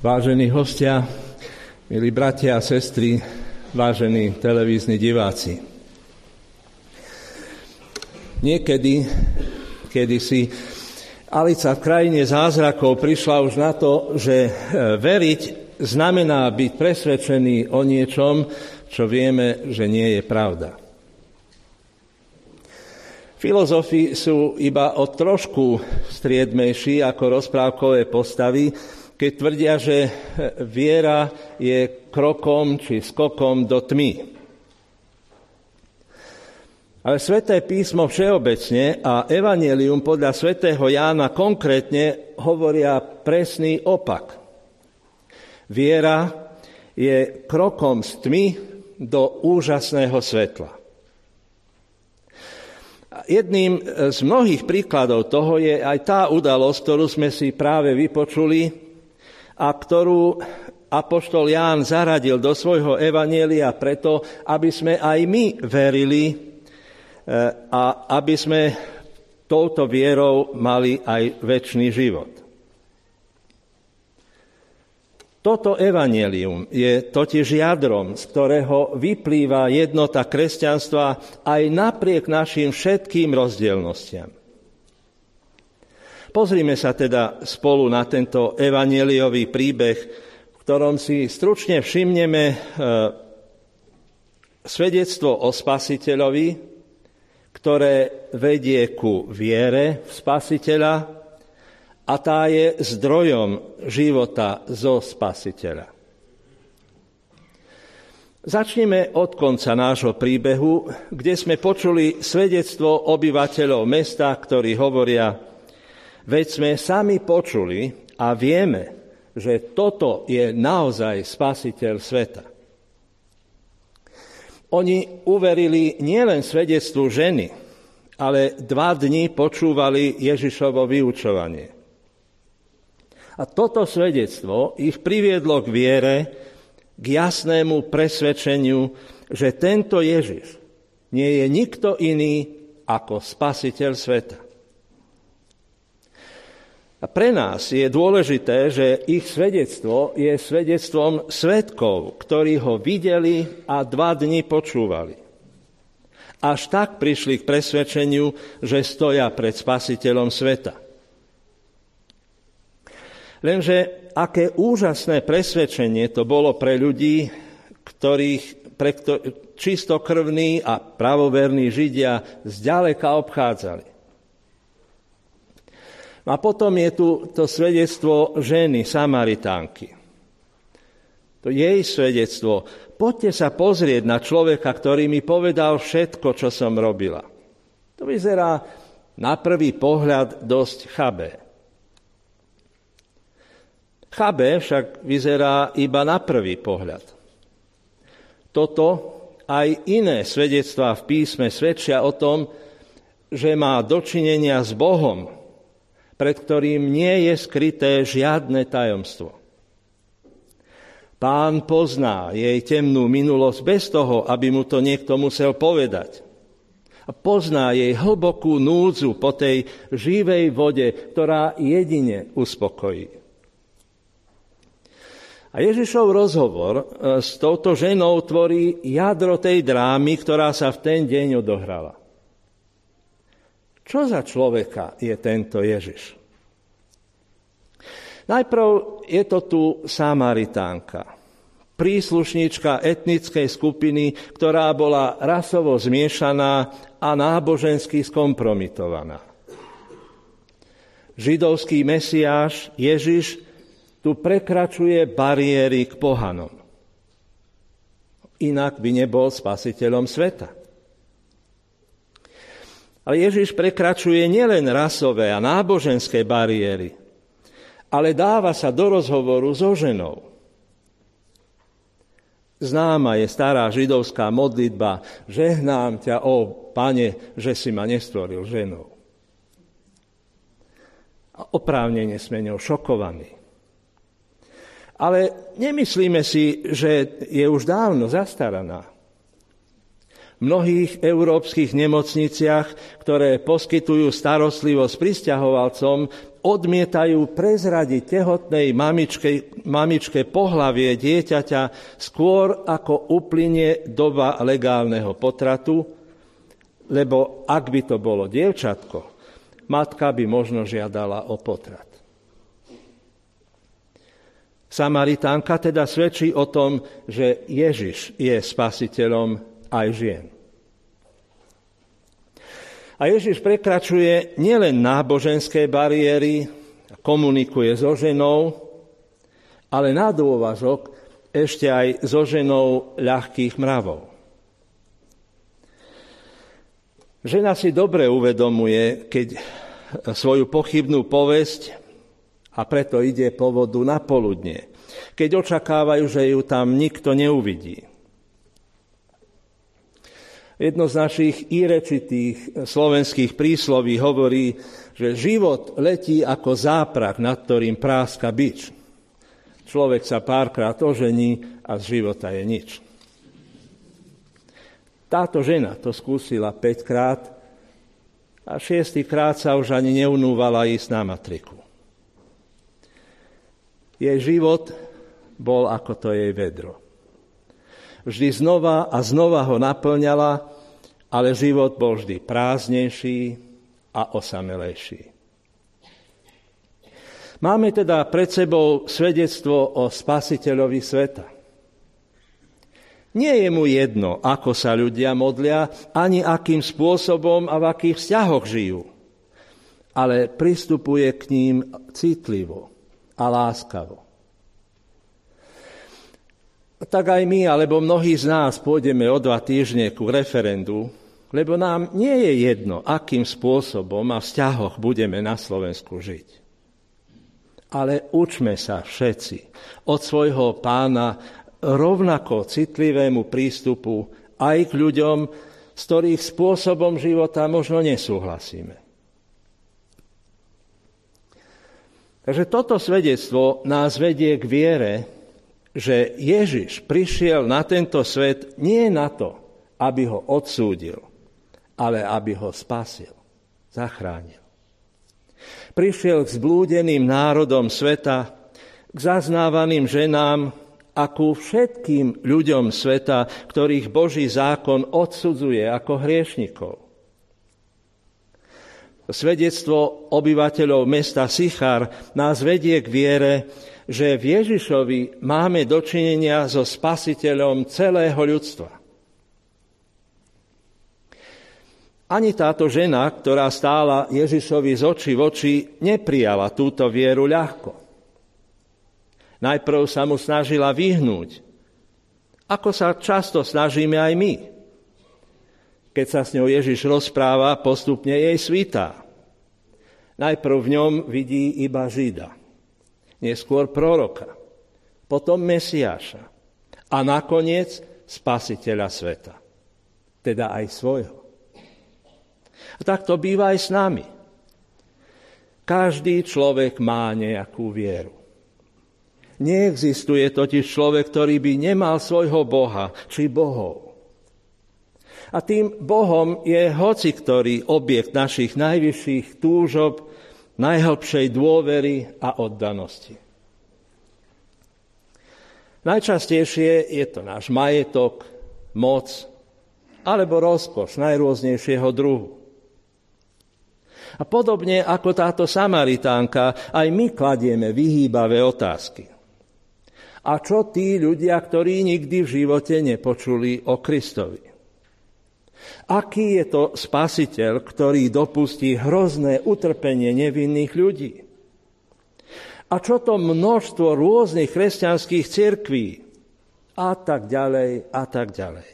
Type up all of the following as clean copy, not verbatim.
Vážení hostia, milí bratia a sestry, vážení televízni diváci. Kedysi Alica v krajine zázrakov prišla už na to, že veriť znamená byť presvedčený o niečom, čo vieme, že nie je pravda. Filozofi sú iba o trošku striedmejší ako rozprávkové postavy, keď tvrdia, že viera je krokom či skokom do tmy. Ale Sväté písmo všeobecne a Evanjelium podľa svätého Jána konkrétne hovoria presný opak. Viera je krokom z tmy do úžasného svetla. Jedným z mnohých príkladov toho je aj tá udalosť, ktorú sme si práve vypočuli a ktorú apoštol Ján zaradil do svojho evanjelia preto, aby sme aj my verili a aby sme touto vierou mali aj večný život. Toto evanjelium je totiž jadrom, z ktorého vyplýva jednota kresťanstva aj napriek našim všetkým rozdielnostiam. Pozrime sa teda spolu na tento evanjeliový príbeh, v ktorom si stručne všimneme svedectvo o Spasiteľovi, ktoré vedie ku viere v Spasiteľa, a tá je zdrojom života zo Spasiteľa. Začneme od konca nášho príbehu, kde sme počuli svedectvo obyvateľov mesta, ktorí hovoria: veď sme sami počuli a vieme, že toto je naozaj Spasiteľ sveta. Oni uverili nielen svedectvu ženy, ale 2 dni počúvali Ježišovo vyučovanie. A toto svedectvo ich priviedlo k viere, k jasnému presvedčeniu, že tento Ježiš nie je nikto iný ako Spasiteľ sveta. A pre nás je dôležité, že ich svedectvo je svedectvom svedkov, ktorí ho videli a 2 dni počúvali. Až tak prišli k presvedčeniu, že stoja pred Spasiteľom sveta. Lenže aké úžasné presvedčenie to bolo pre ľudí, čistokrvní a pravoverní Židia zďaleka obchádzali. A potom je tu to svedectvo ženy Samaritánky. To jej svedectvo: poďte sa pozrieť na človeka, ktorý mi povedal všetko, čo som robila. To vyzerá na prvý pohľad dosť chabé. Chabé však vyzerá iba na prvý pohľad. Toto aj iné svedectvá v písme svedčia o tom, že má dočinenia s Bohom, pred ktorým nie je skryté žiadne tajomstvo. Pán pozná jej temnú minulosť bez toho, aby mu to niekto musel povedať. A pozná jej hlbokú núdzu po tej živej vode, ktorá jedine uspokojí. A Ježišov rozhovor s touto ženou tvorí jadro tej drámy, ktorá sa v ten deň odohrala. Čo za človeka je tento Ježiš? Najprv je to tu Samaritánka, príslušníčka etnickej skupiny, ktorá bola rasovo zmiešaná a nábožensky skompromitovaná. Židovský Mesiáš Ježiš tu prekračuje bariéry k pohanom. Inak by nebol Spasiteľom sveta. Ale Ježiš prekračuje nielen rasové a náboženské bariéry, ale dáva sa do rozhovoru so ženou. Známa je stará židovská modlitba: žehnám ťa, ó Pane, že si ma nestvoril ženou. A oprávnene sme ňou šokovaní. Ale nemyslíme si, že je už dávno zastaraná. V mnohých európskych nemocniciach, ktoré poskytujú starostlivosť prisťahovalcom, odmietajú prezradiť tehotnej mamičke pohlavie dieťaťa skôr ako uplynie doba legálneho potratu, lebo ak by to bolo dievčatko, matka by možno žiadala o potrat. Samaritánka teda svedčí o tom, že Ježiš je spasiteľom aj žien. A Ježiš prekračuje nielen náboženské bariéry, komunikuje so ženou, ale na dôvazok ešte aj so ženou ľahkých mravov. Žena si dobre uvedomuje, keď svoju pochybnú povesť, a preto ide po vodu na poludnie, keď očakávajú, že ju tam nikto neuvidí. Jedno z našich írečitých slovenských prísloví hovorí, že život letí ako záprah, nad ktorým práska bič. Človek sa párkrát ožení a z života je nič. Táto žena to skúsila 5-krát a 6-krát sa už ani neunúvala ísť na matriku. Jej život bol ako to jej vedro. Vždy znova a znova ho naplňala, ale život bol vždy prázdnejší a osamelejší. Máme teda pred sebou svedectvo o Spasiteľovi sveta. Nie je mu jedno, ako sa ľudia modlia, ani akým spôsobom a v akých vzťahoch žijú, ale pristupuje k ním citlivo a láskavo. Tak aj my, alebo mnohí z nás pôjdeme o 2 týždne ku referendu, lebo nám nie je jedno, akým spôsobom a vzťahoch budeme na Slovensku žiť. Ale učme sa všetci od svojho Pána rovnako citlivému prístupu aj k ľuďom, s ktorých spôsobom života možno nesúhlasíme. Takže toto svedectvo nás vedie k viere, že Ježiš prišiel na tento svet nie na to, aby ho odsúdil, ale aby ho spasil, zachránil. Prišiel k zblúdeným národom sveta, k zaznávaným ženám a ku všetkým ľuďom sveta, ktorých Boží zákon odsudzuje ako hriešnikov. Svedectvo obyvateľov mesta Sichar nás vedie k viere, že v Ježišovi máme dočinenia so spasiteľom celého ľudstva. Ani táto žena, ktorá stála Ježišovi z očí v oči, neprijala túto vieru ľahko. Najprv sa mu snažila vyhnúť, ako sa často snažíme aj my. Keď sa s ňou Ježiš rozpráva, postupne jej svitá. Najprv v ňom vidí iba Žida, neskôr proroka, potom Mesiáša a nakoniec Spasiteľa sveta, teda aj svojho. A tak to býva aj s nami. Každý človek má nejakú vieru. Neexistuje totiž človek, ktorý by nemal svojho Boha či bohov. A tým Bohom je hociktorý objekt našich najvyšších túžob, najhlbšej dôvery a oddanosti. Najčastejšie je to náš majetok, moc alebo rozkoš najrôznejšieho druhu. A podobne ako táto Samaritánka, aj my kladieme vyhýbavé otázky. A čo tí ľudia, ktorí nikdy v živote nepočuli o Kristovi? Aký je to spasiteľ, ktorý dopustí hrozné utrpenie nevinných ľudí? A čo to množstvo rôznych kresťanských cirkví? A tak ďalej, a tak ďalej.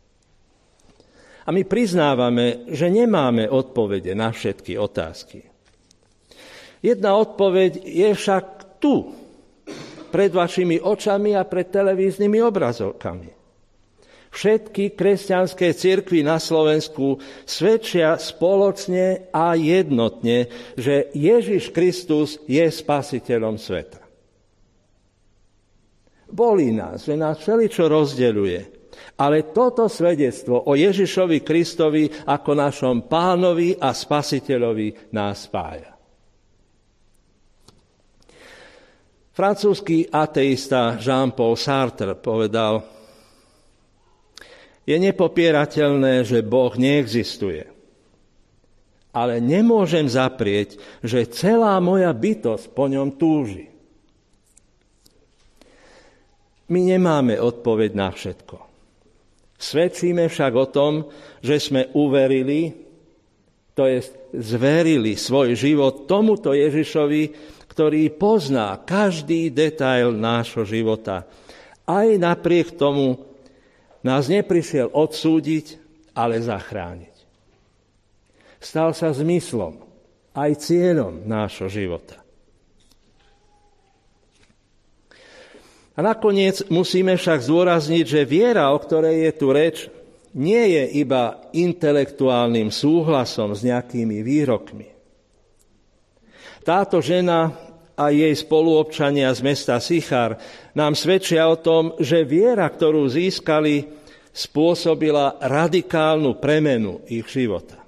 A my priznávame, že nemáme odpovede na všetky otázky. Jedna odpoveď je však tu, pred vašimi očami a pred televíznymi obrazovkami. Všetky kresťanské cirkvi na Slovensku svedčia spoločne a jednotne, že Ježiš Kristus je spasiteľom sveta. Bolí nás, že nás všeličo rozdeľuje, ale toto svedectvo o Ježišovi Kristovi ako našom Pánovi a Spasiteľovi nás spája. Francúzsky ateista Jean-Paul Sartre povedal: je nepopierateľné, že Boh neexistuje. Ale nemôžem zaprieť, že celá moja bytosť po ňom túži. My nemáme odpoveď na všetko. Svedčíme však o tom, že sme uverili, to jest zverili svoj život tomuto Ježišovi, ktorý pozná každý detail nášho života. Aj napriek tomu nás neprišiel odsúdiť, ale zachrániť. Stal sa zmyslom, aj cieľom nášho života. A nakoniec musíme však zdôrazniť, že viera, o ktorej je tu reč, nie je iba intelektuálnym súhlasom s nejakými výrokmi. Táto žena a jej spoluobčania z mesta Sichar nám svedčia o tom, že viera, ktorú získali, spôsobila radikálnu premenu ich života.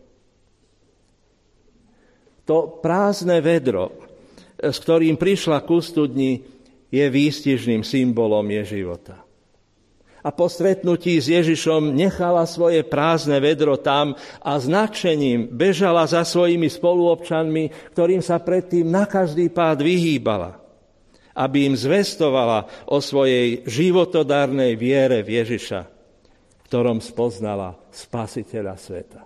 To prázdne vedro, s ktorým prišla ku studni, je výstižným symbolom jej života. A po stretnutí s Ježišom nechala svoje prázdne vedro tam a s nadšením bežala za svojimi spoluobčanmi, ktorým sa predtým na každý pád vyhýbala, aby im zvestovala o svojej životodárnej viere v Ježiša, v ktorom spoznala Spasiteľa sveta.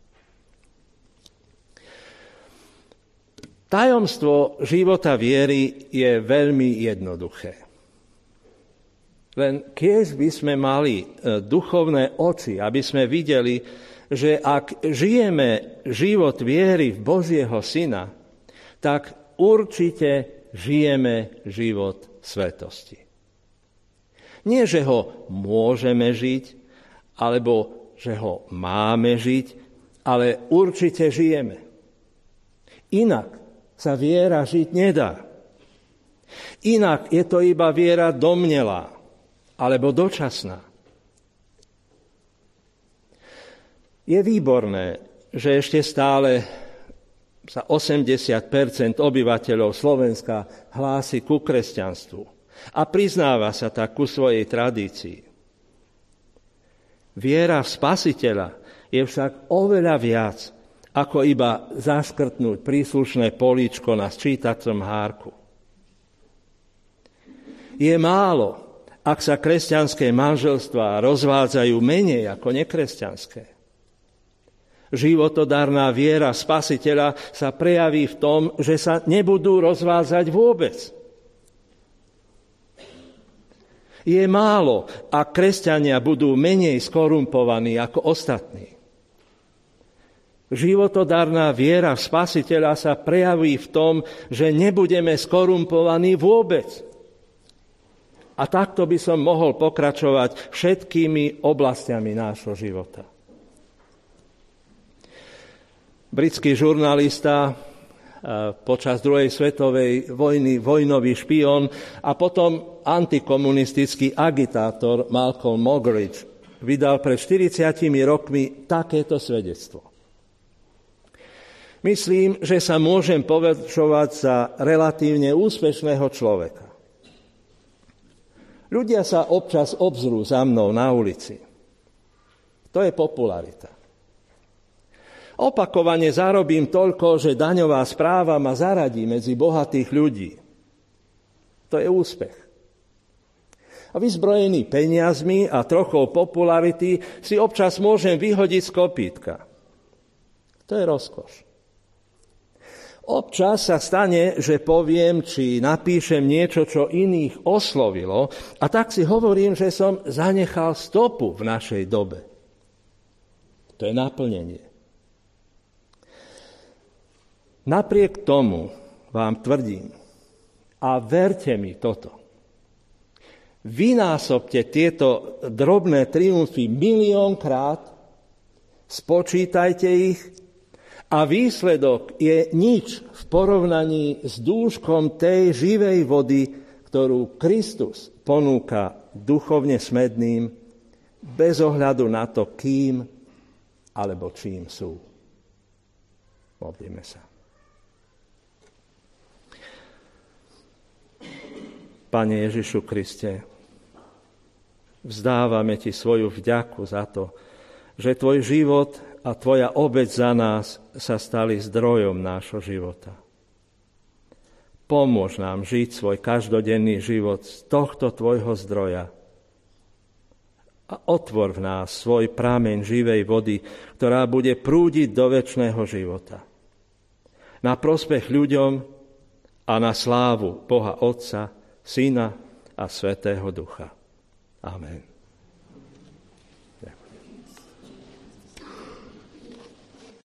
Tajomstvo života viery je veľmi jednoduché. Len keď by sme mali duchovné oči, aby sme videli, že ak žijeme život viery v Božieho Syna, tak určite žijeme život svetosti. Nie, že ho môžeme žiť, alebo že ho máme žiť, ale určite žijeme. Inak sa viera žiť nedá. Inak je to iba viera domnelá, alebo dočasná. Je výborné, že ešte stále sa 80% obyvateľov Slovenska hlási ku kresťanstvu a priznáva sa tak ku svojej tradícii. Viera v Spasiteľa je však oveľa viac, ako iba zaškrtnúť príslušné políčko na sčítacom hárku. Je málo, ak sa kresťanské manželstvá rozvádzajú menej ako nekresťanské. Životodárna viera Spasiteľa sa prejaví v tom, že sa nebudú rozvádzať vôbec. Je málo, ak kresťania budú menej skorumpovaní ako ostatní. Životodárna viera v Spasiteľa sa prejaví v tom, že nebudeme skorumpovaní vôbec. A takto by som mohol pokračovať všetkými oblastiami nášho života. Britský žurnalista, počas druhej svetovej vojny vojnový špión a potom antikomunistický agitátor Malcolm Muggeridge vydal pred 40 rokmi takéto svedectvo. Myslím, že sa môžem považovať za relatívne úspešného človeka. Ľudia sa občas obzrú za mnou na ulici. To je popularita. Opakovane zarobím toľko, že daňová správa ma zaradí medzi bohatých ľudí. To je úspech. A vyzbrojený peniazmi a trochou popularity si občas môžem vyhodiť z kopítka. To je rozkoš. Občas sa stane, že poviem, či napíšem niečo, čo iných oslovilo, a tak si hovorím, že som zanechal stopu v našej dobe. To je naplnenie. Napriek tomu vám tvrdím, a verte mi toto, vynásobte tieto drobné triumfy miliónkrát, spočítajte ich, a výsledok je nič v porovnaní s dĺžkom tej živej vody, ktorú Kristus ponúka duchovne smedným, bez ohľadu na to, kým alebo čím sú. Modlíme sa. Pane Ježišu Kriste, vzdávame Ti svoju vďaku za to, že Tvoj život a Tvoja obeť za nás sa stali zdrojom nášho života. Pomôž nám žiť svoj každodenný život z tohto Tvojho zdroja a otvor v nás svoj prameň živej vody, ktorá bude prúdiť do večného života. Na prospech ľuďom a na slávu Boha Otca, Syna a Svätého Ducha. Amen.